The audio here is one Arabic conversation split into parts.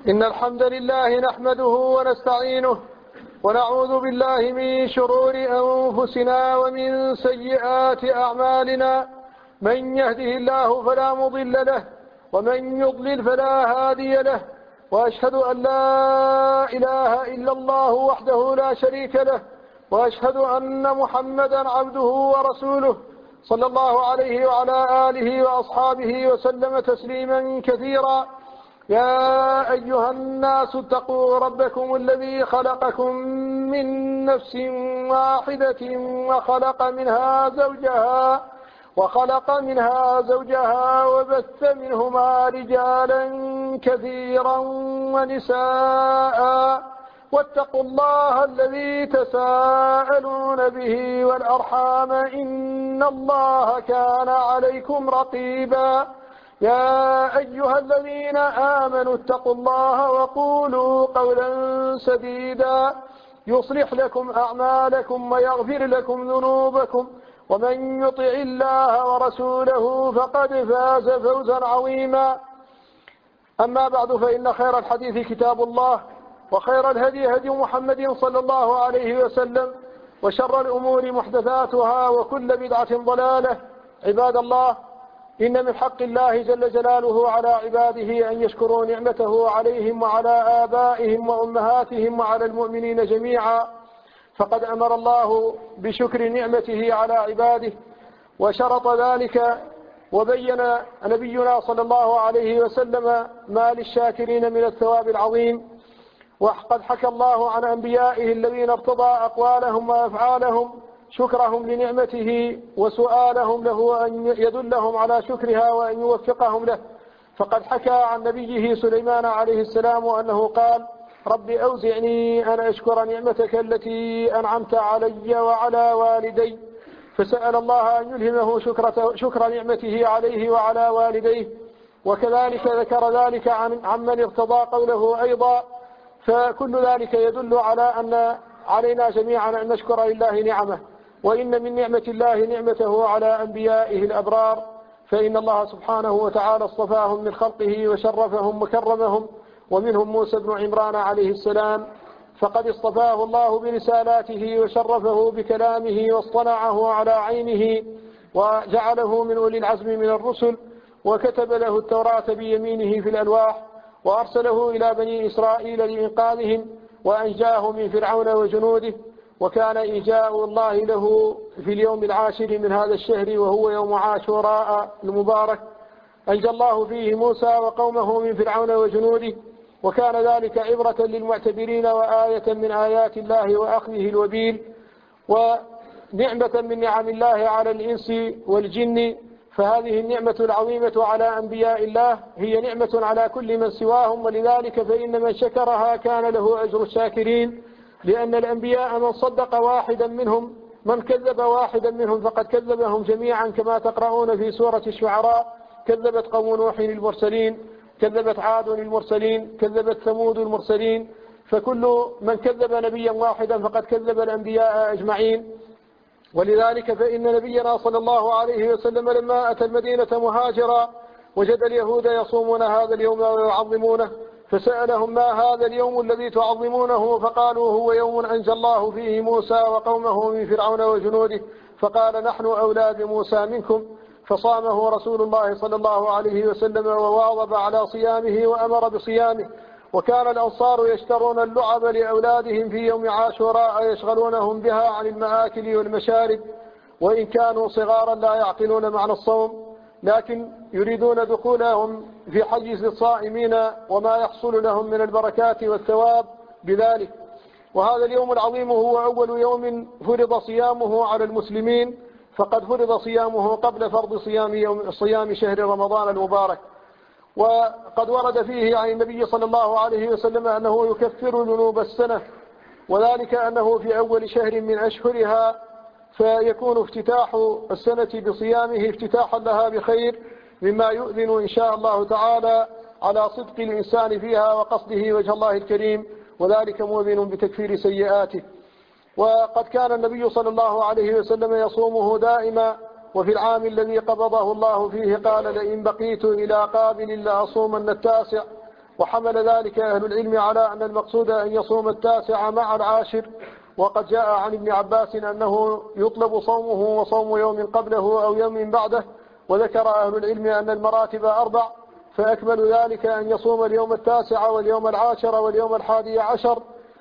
إن الحمد لله نحمده ونستعينه ونعوذ بالله من شرور أنفسنا ومن سيئات أعمالنا. من يهده الله فلا مضل له ومن يضلل فلا هادي له، وأشهد أن لا إله إلا الله وحده لا شريك له، وأشهد أن محمدا عبده ورسوله صلى الله عليه وعلى آله وأصحابه وسلم تسليما كثيرا. يا أيها الناس اتقوا ربكم الذي خلقكم من نفس واحدة وخلق منها زوجها وبث منهما رجالا كثيرا ونساء، واتقوا الله الذي تساءلون به والأرحام إن الله كان عليكم رقيبا. يا أيها الذين آمنوا اتقوا الله وقولوا قولا سديدا يصلح لكم أعمالكم ويغفر لكم ذنوبكم، ومن يطع الله ورسوله فقد فاز فوزا عظيما. أما بعد، فإن خير الحديث كتاب الله، وخير الهدي هدي محمد صلى الله عليه وسلم، وشر الأمور محدثاتها وكل بدعة ضلالة. عباد الله، إن من حق الله جل جلاله على عباده أن يشكروا نعمته عليهم وعلى آبائهم وأمهاتهم وعلى المؤمنين جميعا، فقد أمر الله بشكر نعمته على عباده وشرط ذلك، وبين نبينا صلى الله عليه وسلم ما للشاكرين من الثواب العظيم. وقد حكى الله عن أنبيائه الذين ارتضى أقوالهم وأفعالهم شكرهم لنعمته وسؤالهم له أن يدلهم على شكرها وأن يوفقهم له. فقد حكى عن نبيه سليمان عليه السلام أنه قال: رب أوزعني أن أشكر نعمتك التي أنعمت علي وعلى والدي، فسأل الله أن يلهمه شكر نعمته عليه وعلى والديه. وكذلك ذكر ذلك عن من ارتضى قوله أيضا. فكل ذلك يدل على أن علينا جميعا أن نشكر لله نعمه. وإن من نعمة الله نعمته على أنبيائه الأبرار، فإن الله سبحانه وتعالى اصطفاهم من خلقه وشرفهم وكرمهم، ومنهم موسى بن عمران عليه السلام، فقد اصطفاه الله برسالاته وشرفه بكلامه واصطنعه على عينه وجعله من أولي العزم من الرسل، وكتب له التوراة بيمينه في الألواح، وأرسله إلى بني إسرائيل لإنقاذهم وأنجاه من فرعون وجنوده. وكان إنجاء الله له في اليوم العاشر من هذا الشهر، وهو يوم عاشوراء المبارك، أنجى الله فيه موسى وقومه من فرعون وجنوده. وكان ذلك عبرة للمعتبرين وآية من آيات الله وأخذه الوبيل، ونعمة من نعم الله على الإنس والجن. فهذه النعمة العظيمة على أنبياء الله هي نعمة على كل من سواهم، ولذلك فإن من شكرها كان له أجر الشاكرين، لأن الأنبياء من صدق واحدا منهم، من كذب واحدا منهم فقد كذبهم جميعا، كما تقرؤون في سورة الشعراء: كذبت قوم نوح المرسلين، كذبت عاد المرسلين، كذبت ثمود المرسلين. فكل من كذب نبيا واحدا فقد كذب الأنبياء أجمعين. ولذلك فإن نبينا صلى الله عليه وسلم لما أتى المدينة مهاجرا وجد اليهود يصومون هذا اليوم ويعظمونه، فسألهم: ما هذا اليوم الذي تعظمونه؟ فقالوا: هو يوم أنجى الله فيه موسى وقومه من فرعون وجنوده. فقال: نحن أولى بموسى منكم. فصامه رسول الله صلى الله عليه وسلم وواظب على صيامه وأمر بصيامه. وكان الأنصار يشترون اللعب لأولادهم في يوم عاشوراء يشغلونهم بها عن المآكل والمشارب، وإن كانوا صغارا لا يعقلون معنى الصوم، لكن يريدون دخولهم في حجز الصائمين وما يحصل لهم من البركات والثواب بذلك. وهذا اليوم العظيم هو أول يوم فرض صيامه على المسلمين، فقد فرض صيامه قبل فرض صيام شهر رمضان المبارك. وقد ورد فيه عن النبي صلى الله عليه وسلم أنه يكفر ذنوب السنة، وذلك أنه في أول شهر من أشهرها، فيكون افتتاح السنة بصيامه افتتاحا لها بخير، مما يؤذن إن شاء الله تعالى على صدق الإنسان فيها وقصده وجه الله الكريم، وذلك مؤذن بتكفير سيئاته. وقد كان النبي صلى الله عليه وسلم يصومه دائما، وفي العام الذي قبضه الله فيه قال: لئن بقيت إلى قابل لأصومن التاسع، وحمل ذلك أهل العلم على أن المقصود أن يصوم 9 مع 10، وقد جاء عن ابن عباس أنه يطلب صومه وصوم يوم قبله أو يوم بعده. وذكر أهل العلم أن المراتب 4، فأكمل ذلك أن يصوم اليوم 9 واليوم 10 واليوم 11،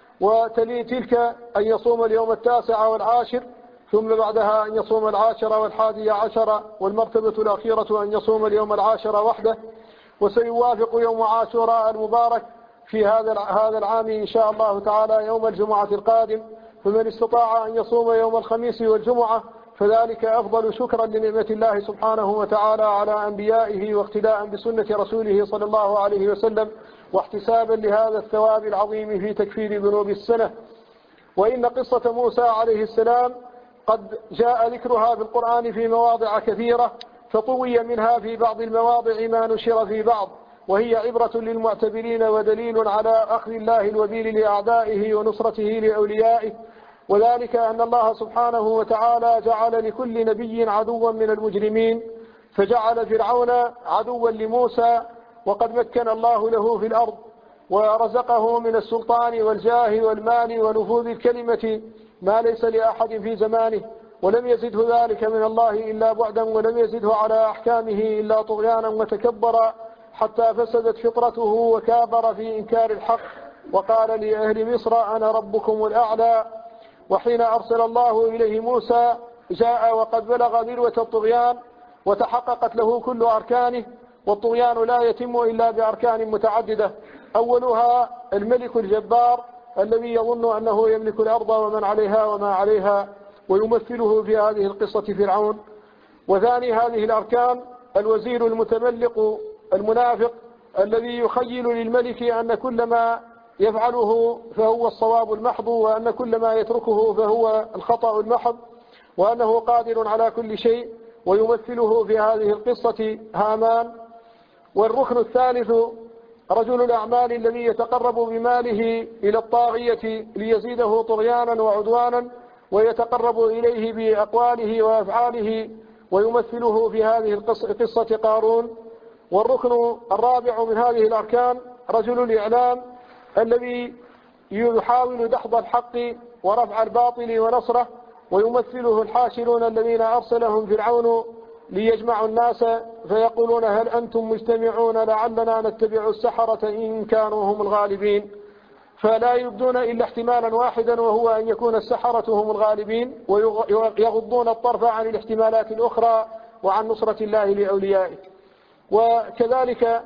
وتلي تلك أن يصوم اليوم 9 و10، ثم بعدها أن يصوم 10 و11، والمرتبة الأخيرة أن يصوم اليوم 10 وحده. وسيوافق يوم عاشوراء المبارك في هذا العام إن شاء الله تعالى يوم الجمعة القادم، فمن استطاع أن يصوم يوم الخميس والجمعة فذلك أفضل، شكرا لنعمة الله سبحانه وتعالى على أنبيائه، واقتداء بسنة رسوله صلى الله عليه وسلم، واحتسابا لهذا الثواب العظيم في تكفير ذنوب السنة. وإن قصة موسى عليه السلام قد جاء ذكرها في القرآن في مواضع كثيرة، فطوي منها في بعض المواضع ما نشر في بعض، وهي عبرة للمعتبرين ودليل على أخذ الله الوبيل لأعدائه ونصرته لأوليائه. وذلك أن الله سبحانه وتعالى جعل لكل نبي عدوا من المجرمين، فجعل فرعون عدوا لموسى، وقد مكن الله له في الأرض ورزقه من السلطان والجاه والمال ونفوذ الكلمة ما ليس لأحد في زمانه، ولم يزده ذلك من الله إلا بعدا، ولم يزده على أحكامه إلا طغيانا وتكبرا، حتى فسدت فطرته وكابر في إنكار الحق، وقال لأهل مصر أنا ربكم الأعلى. وحين أرسل الله إليه موسى جاء وقد بلغ ذروة الطغيان وتحققت له كل أركانه، والطغيان لا يتم إلا بأركان متعددة، أولها الملك الجبار الذي يظن أنه يملك الأرض ومن عليها وما عليها، ويمثله في هذه القصة فرعون. وثاني هذه الأركان الوزير المتملق المنافق الذي يخيل للملك أن كل ما يفعله فهو الصواب المحض، وأن كل ما يتركه فهو الخطأ المحض، وأنه قادر على كل شيء، ويمثله في هذه القصة هامان. والركن الثالث رجل الأعمال الذي يتقرب بماله إلى الطاغية ليزيده طغيانا وعدوانا، ويتقرب إليه بأقواله وأفعاله، ويمثله في هذه القصة قارون. والركن الرابع من هذه الأركان رجل الإعلام الذي يحاول دحض الحق ورفع الباطل ونصره، ويمثله الحاشرون الذين أرسلهم فرعون ليجمعوا الناس فيقولون هل أنتم مجتمعون لعلنا نتبع السحرة إن كانوا هم الغالبين، فلا يبدون إلا احتمالا واحدا، وهو أن يكون السحرة هم الغالبين، ويغضون الطرف عن الاحتمالات الأخرى وعن نصرة الله لأوليائه. وكذلك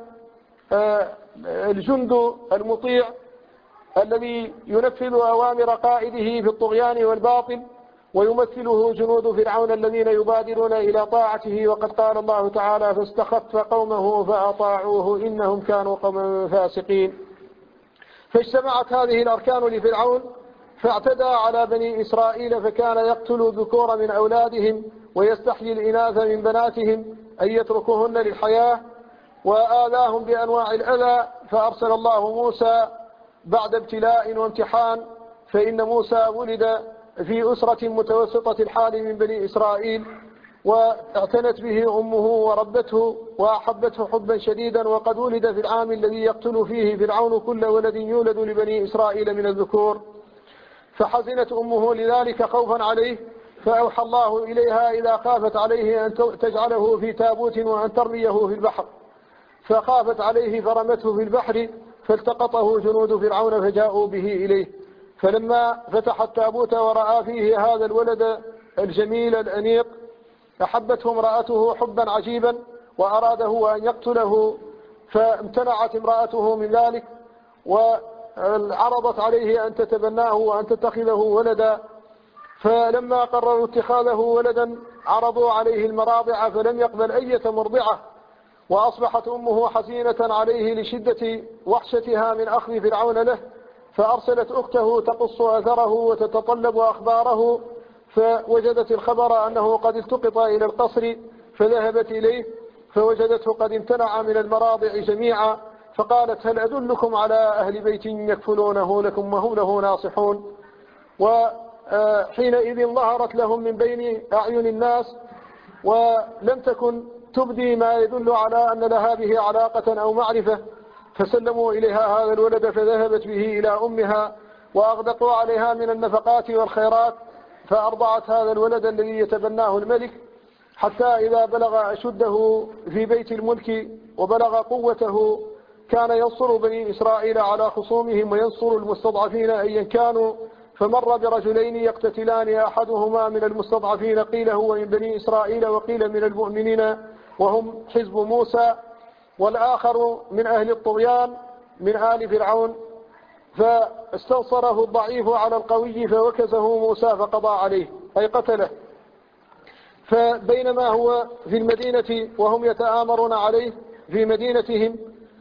الجند المطيع الذي ينفذ أوامر قائده في الطغيان والباطل، ويمثله جنود فرعون الذين يبادرون إلى طاعته، وقد قال الله تعالى فاستخف قومه فأطاعوه إنهم كانوا قوما فاسقين. فاجتمعت هذه الأركان لفرعون فاعتدى على بني إسرائيل، فكان يقتل الذكور من أولادهم ويستحيي الإناث من بناتهم أن يتركوهن للحياة، وآذاهم بأنواع الأذى. فأرسل الله موسى بعد ابتلاء وامتحان، فإن موسى ولد في أسرة متوسطة الحال من بني إسرائيل، واعتنت به أمه وربته وأحبته حبا شديدا، وقد ولد في العام الذي يقتل فيه فرعون كل ولد يولد لبني إسرائيل من الذكور. فحزنت أمه لذلك خوفا عليه، فأوحى الله إليها إذا خافت عليه أن تجعله في تابوت وأن ترميه في البحر، فخافت عليه فرمته في البحر، فالتقطه جنود فرعون فجاءوا به إليه. فلما فتح التابوت ورأى فيه هذا الولد الجميل الأنيق أحبته امرأته حبا عجيبا، وأراده أن يقتله، فامتنعت امرأته من ذلك، وعرضت عليه أن تتبناه وأن تتخذه ولدا. فلما قرروا اتخاذه ولدا عرضوا عليه المراضع، فلم يقبل أية مرضعة، وأصبحت أمه حزينة عليه لشدة وحشتها من أخذ فرعون له، فأرسلت أخته تقص أثره وتتطلب أخباره، فوجدت الخبر أنه قد التقط إلى القصر، فذهبت إليه فوجدته قد امتنع من المراضع جميعا، فقالت هل أدلكم على أهل بيت يكفلونه لكم وهم له ناصحون. وحينئذ ظهرت لهم من بين أعين الناس، ولم تكن تبدي ما يدل على أن لها به علاقة أو معرفة، فسلموا إليها هذا الولد فذهبت به إلى أمها وأغدقوا عليها من النفقات والخيرات، فأرضعت هذا الولد الذي يتبناه الملك حتى إذا بلغ أشده في بيت الملك وبلغ قوته كان ينصر بني إسرائيل على خصومهم وينصر المستضعفين أيا كانوا. فمر برجلين يقتتلان، أحدهما من المستضعفين قيل هو من بني إسرائيل وقيل من المؤمنين وهم حزب موسى، والآخر من أهل الطغيان من آل فرعون، فاستنصره الضعيف على القوي فوكزه موسى فقضى عليه أي قتله. فبينما هو في المدينة وهم يتآمرون عليه في مدينتهم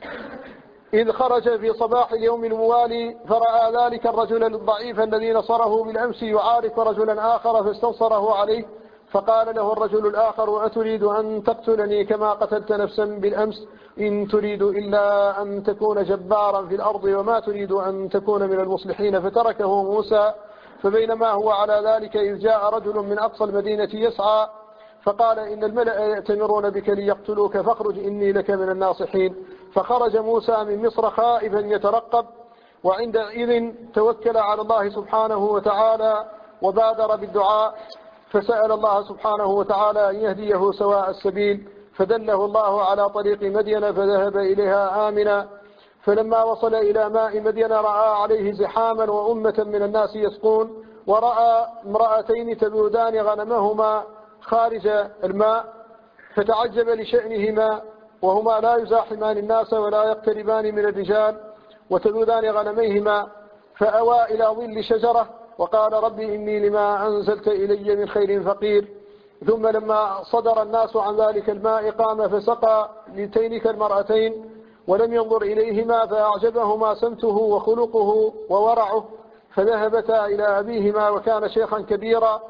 إذ خرج في صباح اليوم الموالي فرأى ذلك الرجل الضعيف الذي نصره بالأمس يعارك رجلا آخر فاستنصره عليه، فقال له الرجل الآخر أتريد أن تقتلني كما قتلت نفسا بالأمس؟ إن تريد إلا أن تكون جبارا في الأرض وما تريد أن تكون من المصلحين. فتركه موسى. فبينما هو على ذلك إذ جاء رجل من أقصى المدينة يسعى فقال إن الملأ يأتمرون بك ليقتلوك فاخرج إني لك من الناصحين. فخرج موسى من مصر خائفا يترقب، وعندئذ توكل على الله سبحانه وتعالى وبادر بالدعاء، فسأل الله سبحانه وتعالى أن يهديه سواء السبيل، فدله الله على طريق مدين فذهب إليها آمنا. فلما وصل إلى ماء مدين رأى عليه زحاما وأمة من الناس يسقون، ورأى امرأتين تذودان غنمهما خارج الماء فتعجب لشأنهما، وهما لا يزاحمان الناس ولا يقتربان من الرجال وتذودان غنميهما، فأوى إلى ظل شجرة وقال ربي إني لما أنزلت إلي من خير فقير. ثم لما صدر الناس عن ذلك الماء قام فسقى لتينك المرأتين ولم ينظر إليهما فأعجبهما سمته وخلقه وورعه، فذهبتا إلى أبيهما وكان شيخا كبيرا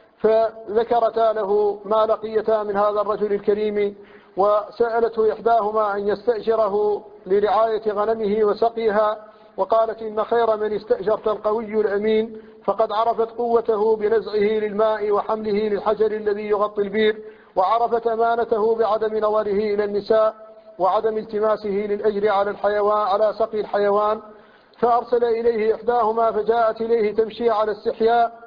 فذكرتا له ما لقيتا من هذا الرجل الكريم، وسألته إحداهما أن يستأجره لرعاية غنمه وسقيها، وقالت إن خير من استأجرت القوي الأمين، فقد عرفت قوته بنزعه للماء وحمله للحجر الذي يغطي البير، وعرفت أمانته بعدم نظره إلى النساء وعدم التماسه للأجر على الحيوان على سقي الحيوان. فأرسل إليه إحداهما فجاءت إليه تمشي على استحياء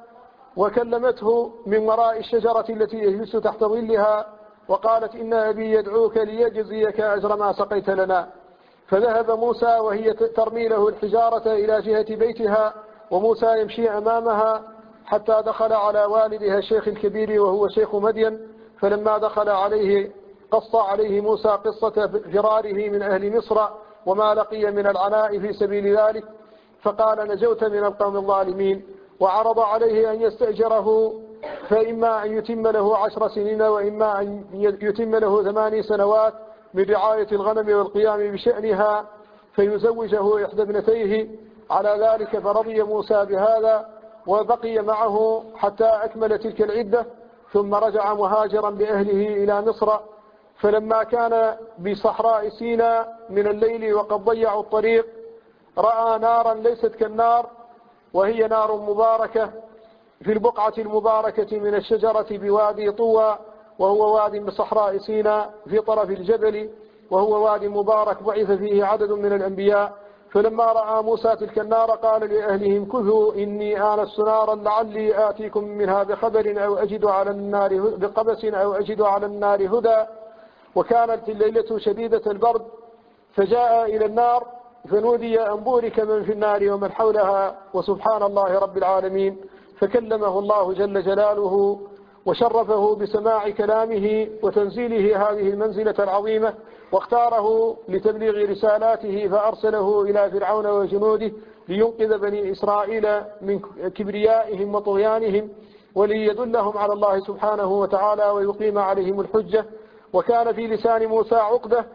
وكلمته من وراء الشجرة التي يجلس تحت ظلها وقالت إن أبي يدعوك ليجزيك أجر ما سقيت لنا. فذهب موسى وهي ترمي له الحجارة إلى جهة بيتها، وموسى يمشي أمامها حتى دخل على والدها الشيخ الكبير وهو شيخ مدين. فلما دخل عليه قص عليه موسى قصة فراره من أهل مصر وما لقي من العناء في سبيل ذلك، فقال نجوت من القوم الظالمين، وعرض عليه أن يستأجره، فإما أن يتم له 10 سنين وإما أن يتم له 8 سنوات من رعاية الغنم والقيام بشأنها فيزوجه إحدى ابنتيه على ذلك. فرضي موسى بهذا وبقي معه حتى أكمل تلك العدة، ثم رجع مهاجرا بأهله إلى مصر. فلما كان بصحراء سيناء من الليل وقد ضيعوا الطريق رأى نارا ليست كالنار، وهي نار مباركة في البقعة المباركة من الشجرة بوادي طوى، وهو واد بصحراء سيناء في طرف الجبل، وهو واد مبارك بعث فيه عدد من الأنبياء. فلما رأى موسى تلك النار قال لأهلهم كثوا إني آنست نارا لعلي آتيكم منها بخبر أو أجد على النار بقبس أو أجد على النار هدى. وكانت الليلة شديدة البرد، فجاء إلى النار فنودي أن بورك من في النار ومن حولها وسبحان الله رب العالمين. فكلمه الله جل جلاله وشرفه بسماع كلامه وتنزيله هذه المنزلة العظيمة، واختاره لتبليغ رسالاته فأرسله إلى فرعون وجنوده لينقذ بني إسرائيل من كبريائهم وطغيانهم وليدلهم على الله سبحانه وتعالى ويقيم عليهم الحجة. وكان في لسان موسى عقدة،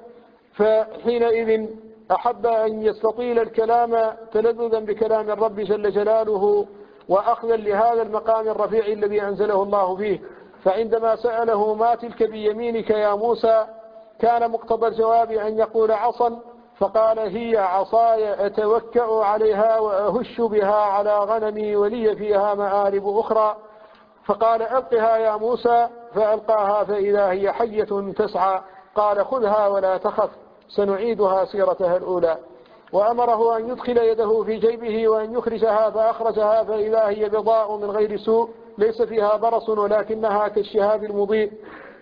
فحينئذ أحب أن يستطيل الكلام تلذذا بكلام الرب جل جلاله وأخذا لهذا المقام الرفيع الذي أنزله الله فيه. فعندما سأله ما تلك بيمينك يا موسى كان مقتضى الجواب أن يقول عصا، فقال هي عصاي أتوكأ عليها وأهش بها على غنمي ولي فيها مآرب أخرى. فقال ألقها يا موسى، فألقاها فإذا هي حية تسعى، قال خذها ولا تخف سنعيدها سيرتها الأولى. وأمره أن يدخل يده في جيبه وأن يخرجها، فأخرجها فإذا هي بيضاء من غير سوء ليس فيها برص ولكنها كالشهاب المضيء.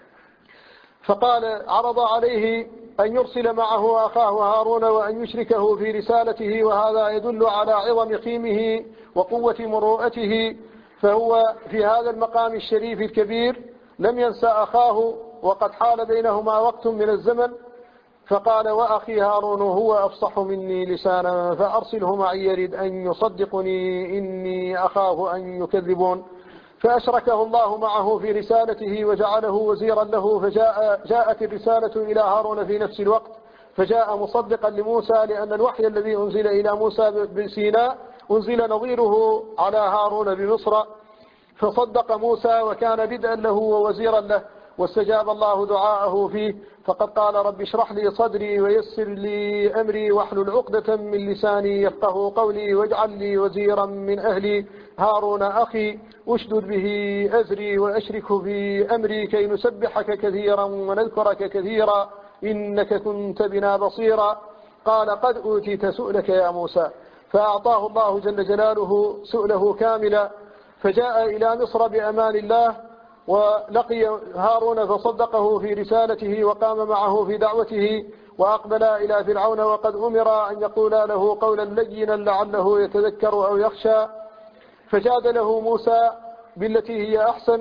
فقال عرض عليه أن يرسل معه أخاه هارون وأن يشركه في رسالته، وهذا يدل على عظم قيمه وقوة مروءته، فهو في هذا المقام الشريف الكبير لم ينسى أخاه وقد حال بينهما وقت من الزمن، فقال وأخي هارون هو أفصح مني لسانا فأرسله معي يرد أن يصدقني إني أخاف أن يكذبون. فأشركه الله معه في رسالته وجعله وزيرا له، فجاءت الرسالة إلى هارون في نفس الوقت، فجاء مصدقا لموسى، لأن الوحي الذي أنزل إلى موسى بسيناء أنزل نظيره على هارون بمصر، فصدق موسى وكان بدءا له ووزيرا له، واستجاب الله دعاءه فيه. فقد قال رب اشرح لي صدري ويسر لي أمري واحلل عقدة من لساني يفقه قولي واجعل لي وزيرا من أهلي هارون أخي أشدد به أزري وأشركه في أمري كي نسبحك كثيرا ونذكرك كثيرا إنك كنت بنا بصيرا. قال قد أوتيت سؤلك يا موسى، فأعطاه الله جل جلاله سؤله كاملا، فجاء إلى مصر بأمان الله ولقي هارون فصدقه في رسالته وقام معه في دعوته، وأقبل إلى فرعون وقد أمر أن يقول له قولا لينا لعله يتذكر أو يخشى، فجادله موسى بالتي هي أحسن،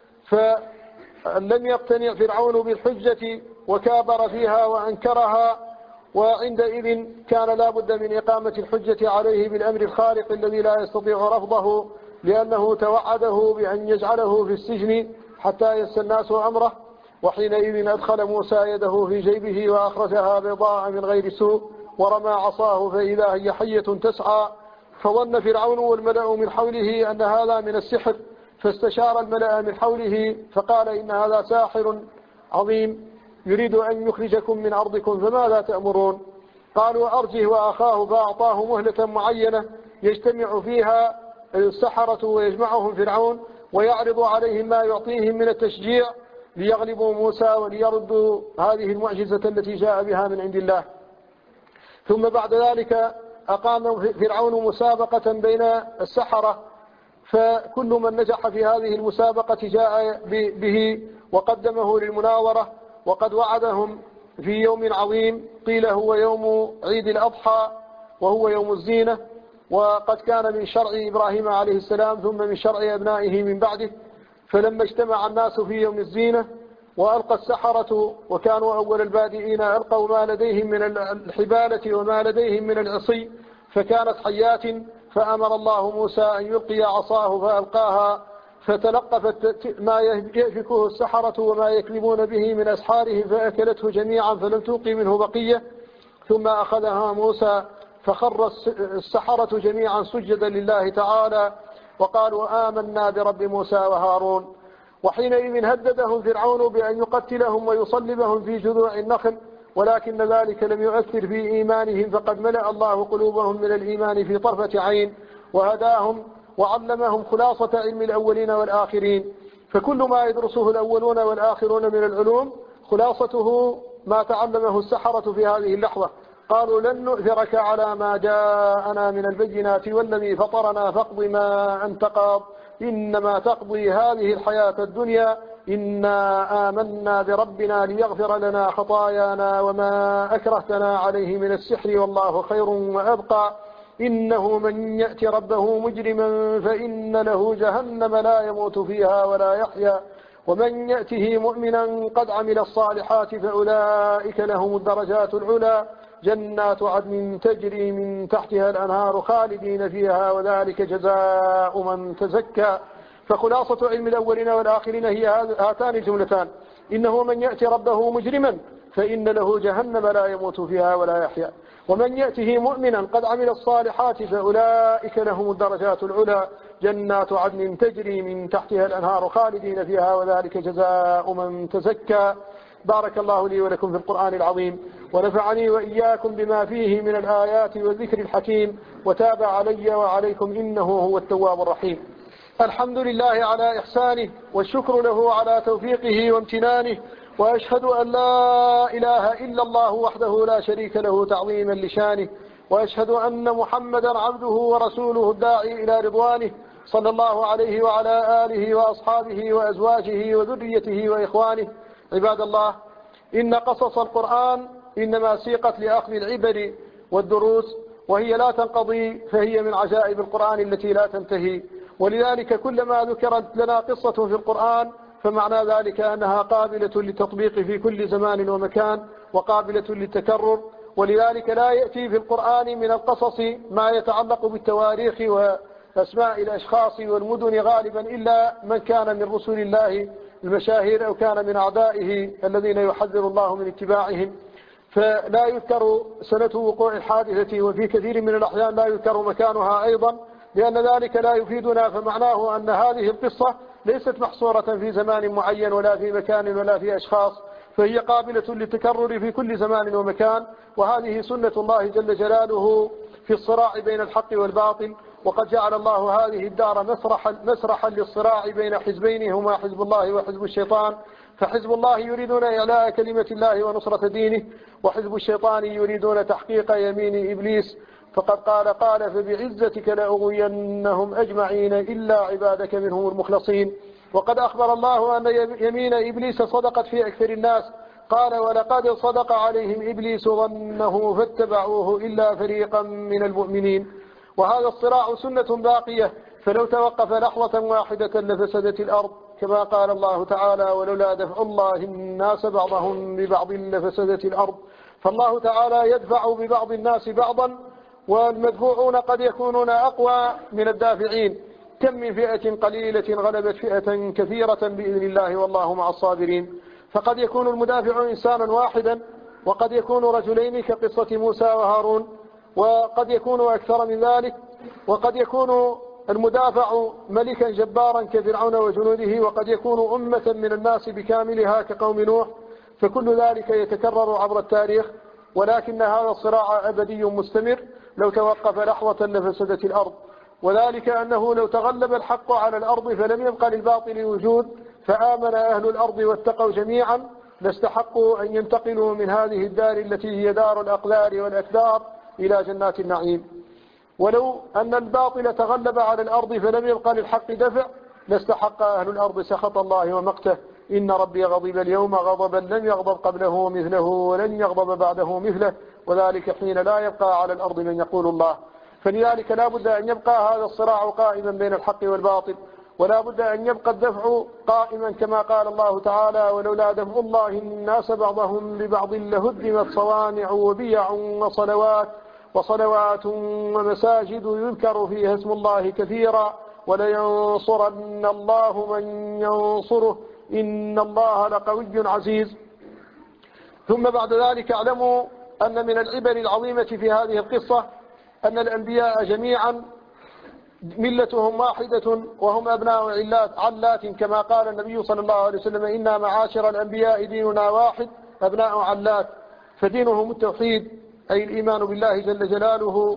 فلم يقتنع فرعون بالحجة وكابر فيها وأنكرها، وعندئذ كان لا بد من إقامة الحجة عليه بالأمر الخارق الذي لا يستطيع رفضه، لأنه توعده بأن يجعله في السجن حتى ينسى الناس أمره. وحينئذ أدخل موسى يده في جيبه وأخرجها بيضاء من غير سوء، ورمى عصاه فإذا هي حية تسعى، فظن فرعون والملأ من حوله أن هذا من السحر، فاستشار الملأ من حوله فقال إن هذا ساحر عظيم يريد أن يخرجكم من أرضكم فماذا تأمرون؟ قالوا أرجه وأخاه، فأعطاه مهلة معينة يجتمع فيها السحرة ويجمعهم فرعون ويعرض عليهم ما يعطيهم من التشجيع ليغلبوا موسى وليردوا هذه المعجزة التي جاء بها من عند الله. ثم بعد ذلك أقام فرعون مسابقة بين السحرة، فكل من نجح في هذه المسابقة جاء به وقدمه للمناورة، وقد وعدهم في يوم عظيم قيل هو يوم عيد الأضحى وهو يوم الزينة، وقد كان من شرع إبراهيم عليه السلام ثم من شرع أبنائه من بعده. فلما اجتمع الناس في يوم الزينة وألقى السحرة وكانوا أول البادئين ألقوا ما لديهم من الحبالة وما لديهم من العصي فكانت حيات، فأمر الله موسى أن يلقي عصاه فألقاها فتلقفت ما يفكه السحرة وما يكذبون به من أسحارهم فأكلته جميعا فلم توقي منه بقية. ثم أخذها موسى فخر السحرة جميعا سجدا لله تعالى وقالوا آمنا برب موسى وهارون. وحينئذ هددهم فرعون بأن يقتلهم ويصلبهم في جذوع النخل، ولكن ذلك لم يؤثر في إيمانهم، فقد ملأ الله قلوبهم من الإيمان في طرفة عين وهداهم وعلمهم خلاصة علم الأولين والآخرين. فكل ما يدرسه الأولون والآخرون من العلوم خلاصته ما تعلمه السحرة في هذه اللحظة. قالوا لن نؤثرك على ما جاءنا من البينات والذي فطرنا فاقض ما أنت قاض إنما تقضي هذه الحياة الدنيا إنا آمنا بربنا ليغفر لنا خطايانا وما أكرهتنا عليه من السحر والله خير وأبقى إنه من يأتي ربه مجرما فإن له جهنم لا يموت فيها ولا يحيا ومن يأته مؤمنا قد عمل الصالحات فأولئك لهم الدرجات العلى جنات عدن تجري من تحتها الأنهار خالدين فيها وذلك جزاء من تزكى. فخلاصة علم الأولين والآخرين هي هاتان الجملتان: إنه من يأتي ربه مجرما فإن له جهنم لا يموت فيها ولا يحيا ومن يأته مؤمنا قد عمل الصالحات فأولئك لهم الدرجات العلى جنات عدن تجري من تحتها الأنهار خالدين فيها وذلك جزاء من تزكى. بارك الله لي ولكم في القرآن العظيم ونفعني وإياكم بما فيه من الآيات والذكر الحكيم وتاب علي وعليكم إنه هو التواب الرحيم. الحمد لله على إحسانه والشكر له على توفيقه وامتنانه وأشهد أن لا إله إلا الله وحده لا شريك له تعظيما لشانه، وأشهد أن محمدا عبده ورسوله الداعي إلى رضوانه صلى الله عليه وعلى آله وأصحابه وأزواجه وذريته وإخوانه. عباد الله، إن قصص القرآن إنما سيقت لأخذ العبر والدروس، وهي لا تنقضي، فهي من عجائب القرآن التي لا تنتهي. ولذلك كلما ذكرت لنا قصة في القرآن فمعنى ذلك أنها قابلة للتطبيق في كل زمان ومكان، وقابلة للتكرر. ولذلك لا يأتي في القرآن من القصص ما يتعلق بالتواريخ وأسماء الأشخاص والمدن غالبا إلا من كان من رسل الله المشاهير أو كان من أعدائه الذين يحذر الله من اتباعهم، فلا يذكر سنة وقوع الحادثة، وفي كثير من الأحيان لا يذكر مكانها أيضا، لأن ذلك لا يفيدنا. فمعناه أن هذه القصة ليست محصورة في زمان معين ولا في مكان ولا في أشخاص، فهي قابلة للتكرر في كل زمان ومكان. وهذه سنة الله جل جلاله في الصراع بين الحق والباطل، وقد جعل الله هذه الدار مسرحا للصراع بين حزبين هما حزب الله وحزب الشيطان. فحزب الله يريدون إعلاء كلمة الله ونصرة دينه، وحزب الشيطان يريدون تحقيق يمين إبليس. فقد قال فبعزتك لأغوينهم أجمعين إلا عبادك منهم المخلصين. وقد أخبر الله أن يمين إبليس صدقت في أكثر الناس، قال ولقد صدق عليهم إبليس ظنه فاتبعوه إلا فريقا من المؤمنين. وهذا الصراع سنة باقية، فلو توقف لحظة واحدة لفسدت الأرض، كما قال الله تعالى ولولا دفع الله الناس بعضهم ببعض لفسدت الأرض. فالله تعالى يدفع ببعض الناس بعضا، والمدفوعون قد يكونون أقوى من الدافعين. كم من فئة قليلة غلبت فئة كثيرة بإذن الله والله مع الصابرين. فقد يكون المدافع إنسانا واحدا، وقد يكون رجلين كقصة موسى وهارون، وقد يكون أكثر من ذلك، وقد يكون المدافع ملكا جبارا كفرعون وجنوده، وقد يكون أمة من الناس بكاملها كقوم نوح. فكل ذلك يتكرر عبر التاريخ، ولكن هذا الصراع أبدي مستمر، لو توقف لحظة لفسدت الأرض. وذلك أنه لو تغلب الحق على الأرض فلم يبق للباطل وجود، فآمن أهل الأرض واتقوا جميعا لاستحقوا أن ينتقلوا من هذه الدار التي هي دار الأقدار والأكدار إلى جنات النعيم. ولو أن الباطل تغلب على الأرض فلم يبق للحق دفع، لاستحق أهل الأرض سخط الله ومقته. إن ربي غضب اليوم غضبا لم يغضب قبله مثله ولن يغضب بعده مثله، وذلك حين لا يبقى على الأرض من يقول الله. فلذلك لا بد أن يبقى هذا الصراع قائما بين الحق والباطل، ولا بد أن يبقى الدفع قائما كما قال الله تعالى ولولا دفع الله الناس بعضهم ببعض لهدمت صوامع وبيع وصلوات ومساجد يذكر فيها اسم الله كثيرا ولينصرن الله من ينصره إن الله لقوي عزيز. ثم بعد ذلك اعلموا أن من العبر العظيمة في هذه القصة أن الأنبياء جميعا ملتهم واحدة، وهم أبناء علات، كما قال النبي صلى الله عليه وسلم إنا معاشر الأنبياء ديننا واحد أبناء علات. فدينهم التوحيد، أي الإيمان بالله جل جلاله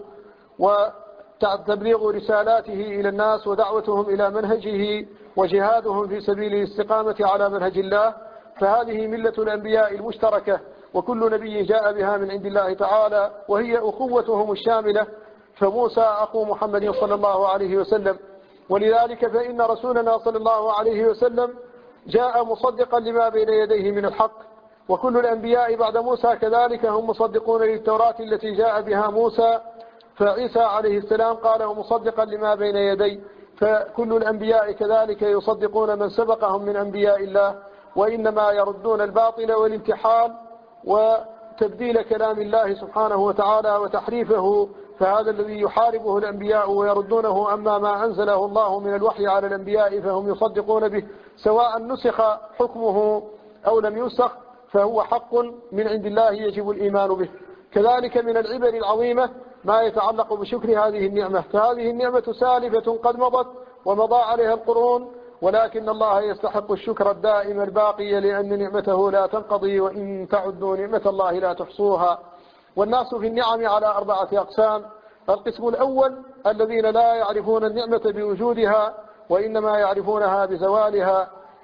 وتبليغ رسالاته إلى الناس ودعوتهم إلى منهجه وجهادهم في سبيل الاستقامة على منهج الله. فهذه ملة الأنبياء المشتركة، وكل نبي جاء بها من عند الله تعالى، وهي أخوتهم الشاملة. فموسى أخو محمد صلى الله عليه وسلم، ولذلك فإن رسولنا صلى الله عليه وسلم جاء مصدقا لما بين يديه من الحق، وكل الأنبياء بعد موسى كذلك هم مصدقون للتوراة التي جاء بها موسى. فعيسى عليه السلام قال مصدقا لما بين يديه. فكل الأنبياء كذلك يصدقون من سبقهم من أنبياء الله، وإنما يردون الباطل والانتحال وتبديل كلام الله سبحانه وتعالى وتحريفه. فهذا الذي يحاربه الأنبياء ويردونه. أما ما أنزله الله من الوحي على الأنبياء فهم يصدقون به، سواء نسخ حكمه أو لم ينسخ، فهو حق من عند الله يجب الإيمان به. كذلك من العبر العظيمة ما يتعلق بشكر هذه النعمة. فهذه النعمة سالفة قد مضت ومضى عليها القرون، ولكن الله يستحق الشكر الدائم الباقي، لأن نعمته لا تنقضي، وإن تعدوا نعمة الله لا تحصوها. والناس في النعم على 4 أقسام. القسم الأول الذين لا يعرفون النعمة بوجودها، وإنما يعرفونها بزوالها.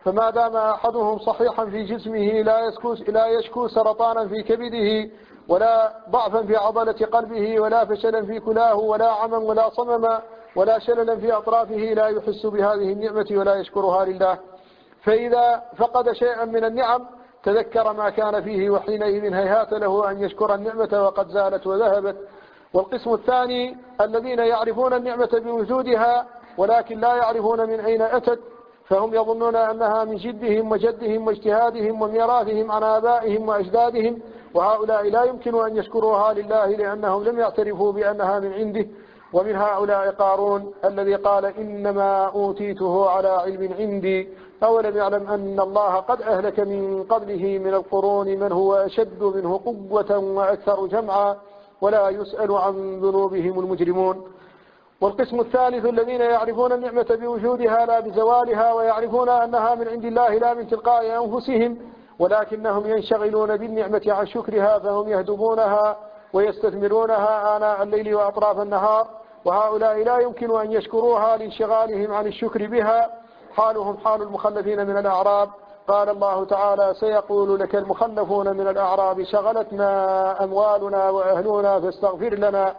فما دام أحدهم صحيحا في جسمه لا يشكو سرطانا في كبده ولا ضعفا في عضلة قلبه ولا فشلا في كلاه ولا عما ولا صمما ولا شللا في أطرافه لا يحس بهذه النعمة ولا يشكرها لله. فإذا فقد شيئا من النعم تذكر ما كان فيه وحينئذ هيهات له أن يشكر النعمة وقد زالت وذهبت. والقسم الثاني الذين يعرفون النعمة بوجودها ولكن لا يعرفون من أين أتت، فهم يظنون أنها من جدهم وجدهم واجتهادهم وميراثهم عن آبائهم وأجدادهم، وهؤلاء لا يمكن أن يشكروها لله لأنهم لم يعترفوا بأنها من عنده. ومن هؤلاء قارون الذي قال إنما أوتيته على علم عندي أولم يعلم أن الله قد أهلك من قبله من القرون من هو أشد منه قوة وأكثر جمعا ولا يسأل عن ذنوبهم المجرمون. والقسم الثالث الذين يعرفون النعمة بوجودها لا بزوالها ويعرفون أنها من عند الله لا من تلقاء أنفسهم، ولكنهم ينشغلون بالنعمة عن شكرها فهم يهدمونها ويستثمرونها آناء الليل وأطراف النهار، وهؤلاء لا يمكن أن يشكروها لانشغالهم عن الشكر بها. حالهم حال المخلفين من الأعراب. قال الله تعالى سيقول لك المخلفون من الأعراب شغلتنا أموالنا وأهلنا فاستغفر لنا.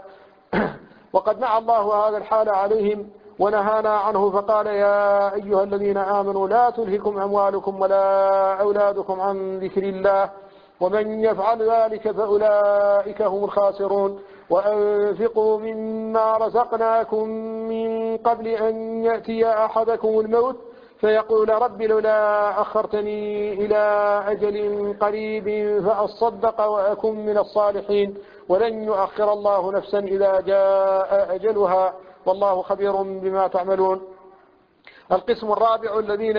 وقد نعى الله هذا الحال عليهم ونهانا عنه فقال يا أيها الذين آمنوا لا تلهكم أموالكم ولا أولادكم عن ذكر الله ومن يفعل ذلك فأولئك هم الخاسرون. وأنفقوا مما رزقناكم من قبل أن يأتي أحدكم الموت فيقول رب لولا أخرتني إلى أجل قريب فأصدق وأكن من الصالحين ولن يؤخر الله نفسا إذا جاء أجلها والله خبير بما تعملون. القسم الرابع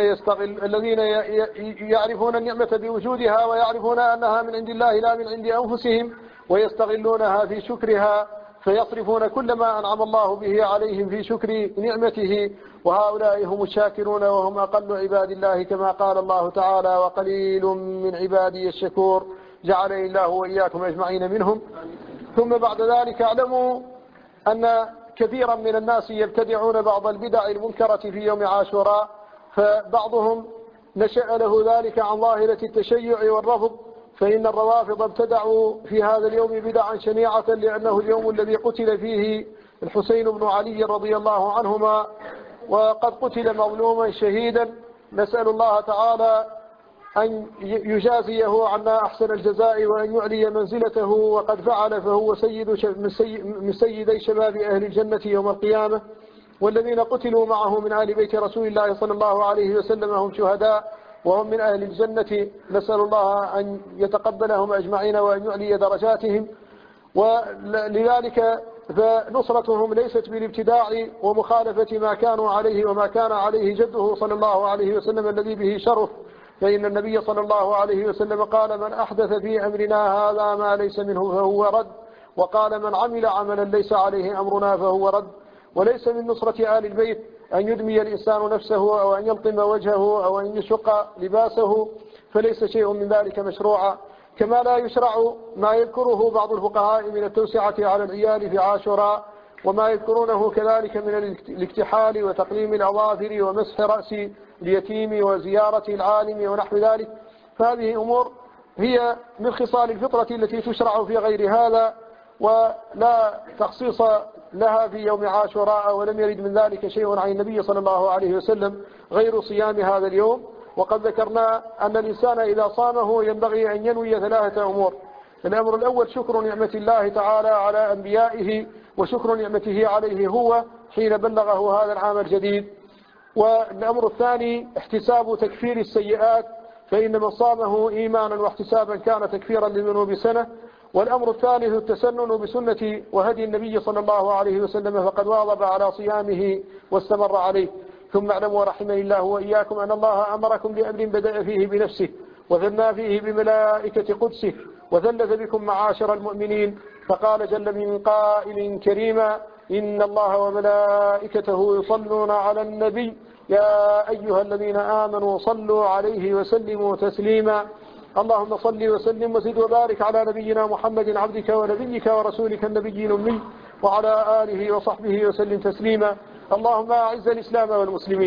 الذين يعرفون النعمة بوجودها ويعرفون أنها من عند الله لا من عند أنفسهم ويستغلونها في شكرها فيصرفون كل ما أنعم الله به عليهم في شكر نعمته، وهؤلاء هم الشاكرون وهم أقل عباد الله كما قال الله تعالى وقليل من عبادي الشكور جعلني الله وإياكم أجمعين منهم. ثم بعد ذلك اعلموا أن كثيرا من الناس يبتدعون بعض البدع المنكرة في يوم عاشوراء، فبعضهم نشأ له ذلك عن ظاهرة التشيع والرفض، فإن الروافض ابتدعوا في هذا اليوم بدعا شنيعة لأنه اليوم الذي قتل فيه الحسين بن علي رضي الله عنهما، وقد قتل مظلوما شهيدا. نسأل الله تعالى أن يجازيه عنا أحسن الجزاء وأن يعلي منزلته، وقد فعل فهو من سيدي شباب أهل الجنة يوم القيامة. والذين قتلوا معه من آل بيت رسول الله صلى الله عليه وسلم هم شهداء وهم من أهل الجنة، نسأل الله أن يتقبلهم أجمعين وأن يعلي درجاتهم. ولذلك فنصرتهم ليست بالابتداع ومخالفة ما كانوا عليه وما كان عليه جده صلى الله عليه وسلم الذي به شرف، فإن النبي صلى الله عليه وسلم قال من أحدث في أمرنا هذا ما ليس منه فهو رد، وقال من عمل عملا ليس عليه أمرنا فهو رد. وليس من نصرة آل البيت أن يدمي الإنسان نفسه أو أن يلطم وجهه أو أن يشق لباسه، فليس شيء من ذلك مشروعا. كما لا يشرع ما يذكره بعض الفقهاء من التوسعة على العيال في عاشوراء، وما يذكرونه كذلك من الاكتحال وتقليم الأظافر ومسح رأس اليتيم وزيارة العالم ونحو ذلك، فهذه أمور هي من خصال الفطرة التي تشرع في غير هذا ولا تخصيص لها في يوم عاشوراء، ولم يرد من ذلك شيء عن النبي صلى الله عليه وسلم غير صيام هذا اليوم. وقد ذكرنا أن الإنسان إذا صامه ينبغي أن ينوي ثلاثة أمور. الأمر الأول شكر نعمة الله تعالى على أنبيائه وشكر نعمته عليه هو حين بلغه هذا العام الجديد. والأمر الثاني احتساب تكفير السيئات، فإن من صامه إيمانا واحتسابا كان تكفيرا لذنوب سنة. والأمر الثالث التسنن بسنة وهدي النبي صلى الله عليه وسلم، فقد واظب على صيامه واستمر عليه. ثم اعلموا رحمني الله وإياكم أن الله أمركم بأمر بدأ فيه بنفسه وثنى فيه بملائكة قدسه وثلث بكم معاشر المؤمنين، فقال جل من قائل كريما إن الله وملائكته يصلون على النبي يا أيها الذين آمنوا صلوا عليه وسلموا تسليما. اللهم صل وسلم وزد وبارك على نبينا محمد عبدك ونبيك ورسولك النبي الأمي وعلى آله وصحبه وسلم تسليما. اللهم أعز الإسلام والمسلمين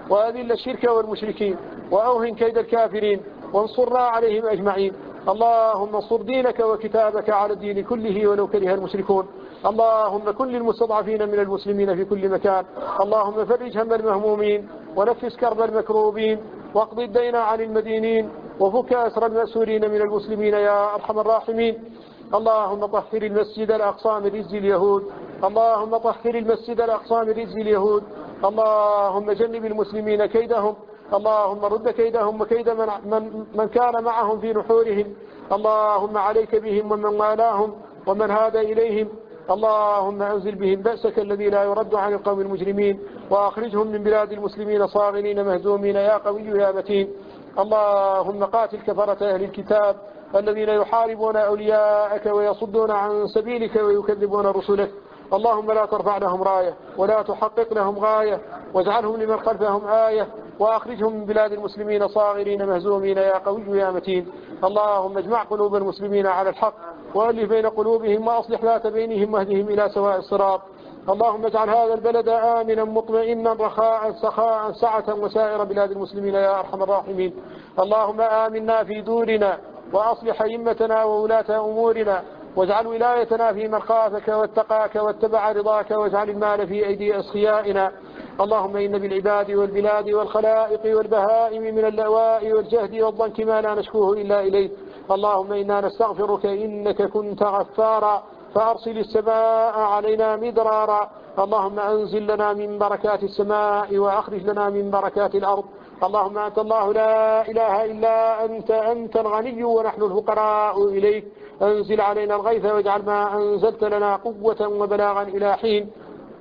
وأذل الشرك والمشركين وأوهن كيد الكافرين وانصرنا عليهم أجمعين. اللهم انصر دينك وكتابك على الدين كله ولو كره المشركون. اللهم كن للمستضعفين من المسلمين في كل مكان. اللهم فرج هم المهمومين ونفس كرب المكروبين واقض الدين عن المدينين وفك أسر المأسورين من المسلمين يا أرحم الراحمين. اللهم طهر المسجد الأقصى من رجز اليهود. اللهم طهر المسجد الأقصى من رجز اليهود. اللهم جنب المسلمين كيدهم. اللهم رد كيدهم وكيد من كان معهم في نحورهم. اللهم عليك بهم ومن والاهم ومن هاد إليهم. اللهم أنزل بهم بأسك الذي لا يرد عن القوم المجرمين وأخرجهم من بلاد المسلمين صاغرين مهزومين يا قوي يا متين. اللهم قاتل كفرة أهل الكتاب الذين يحاربون أولياءك ويصدون عن سبيلك ويكذبون رسلك. اللهم لا ترفع لهم راية ولا تحقق لهم غاية واجعلهم لمن خلفهم آية وأخرجهم من بلاد المسلمين صاغرين مهزومين يا قوي يا متين. اللهم اجمع قلوب المسلمين على الحق وألف بين قلوبهم وأصلح ذات بينهم واهدهم إلى سواء الصراط. اللهم اجعل هذا البلد آمنا مطمئنا رخاء سخاء سعة وسائر بلاد المسلمين يا أرحم الراحمين. اللهم آمنا في دورنا وأصلح أئمتنا وولاة أمورنا واجعل ولايتنا في من خافك واتقاك واتبع رضاك واجعل المال في أيدي أسخيائنا. اللهم إن بالعباد والبلاد والخلائق والبهائم من اللواء والجهد والضنك ما لا نشكوه إلا إليك. اللهم إنا نستغفرك إنك كنت غفارا فأرسل السماء علينا مدرارا. اللهم أنزل لنا من بركات السماء وأخرج لنا من بركات الأرض. اللهم أنت الله لا إله إلا أنت الغني ونحن الفقراء إليك. أنزل علينا الغيث واجعل ما أنزلت لنا قوة وبلاغا إلى حين.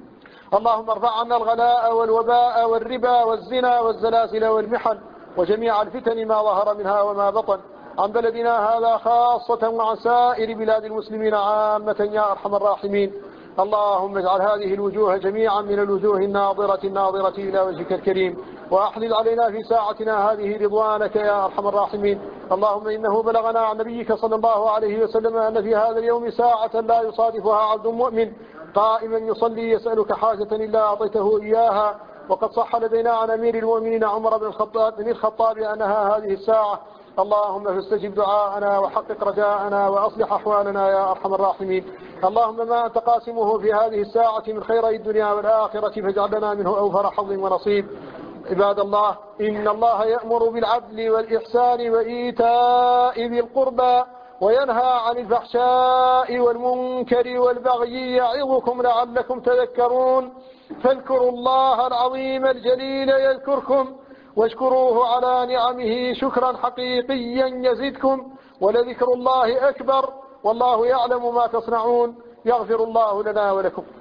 اللهم ارفع عنا الغلاء والوباء والربا والزنا والزلازل والمحن وجميع الفتن ما ظهر منها وما بطن عن بلدنا هذا خاصة وعن سائر بلاد المسلمين عامة يا أرحم الراحمين. اللهم اجعل هذه الوجوه جميعا من الوجوه الناظرة إلى وجهك الكريم وأحلل علينا في ساعتنا هذه رضوانك يا أرحم الراحمين. اللهم إنه بلغنا عن نبيك صلى الله عليه وسلم أن في هذا اليوم ساعة لا يصادفها عبد مؤمن قائما يصلي يسألك حاجة إلا أعطيته إياها. وقد صح لدينا عن أمير المؤمنين عمر بن الخطاب أنها هذه الساعة. اللهم فاستجب دعاءنا وحقق رجاءنا وأصلح أحوالنا يا أرحم الراحمين. اللهم ما أنت قاسمه في هذه الساعة من خير الدنيا والآخرة فاجعل لنا منه أوفر حظ ونصيب. عباد الله إن الله يأمر بالعدل والإحسان وإيتاء ذي القربى وينهى عن الفحشاء والمنكر والبغي يعظكم لعلكم تذكرون. فاذكروا الله العظيم الجليل يذكركم واشكروه على نعمه شكرا حقيقيا يزدكم ولذكر الله أكبر والله يعلم ما تصنعون. يغفر الله لنا ولكم.